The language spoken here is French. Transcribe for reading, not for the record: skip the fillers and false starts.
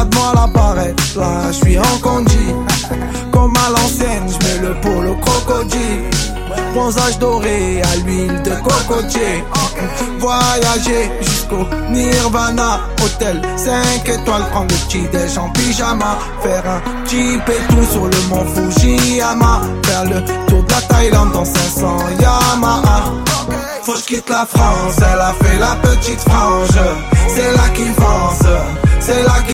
regarde-moi la barrette, là j'suis en condi. Comme à l'ancienne, j'mets le polo crocodile. Bronzage doré à l'huile de cocotier. Voyager jusqu'au Nirvana. Hôtel 5 étoiles, prendre le petit déj en pyjama. Faire un petit pétou sur le mont Fujiyama. Faire le tour de la Thaïlande dans 500 Yamaha. Faut que j'quitte la France, elle a fait la petite frange. C'est là qu'il pense, c'est là qu'il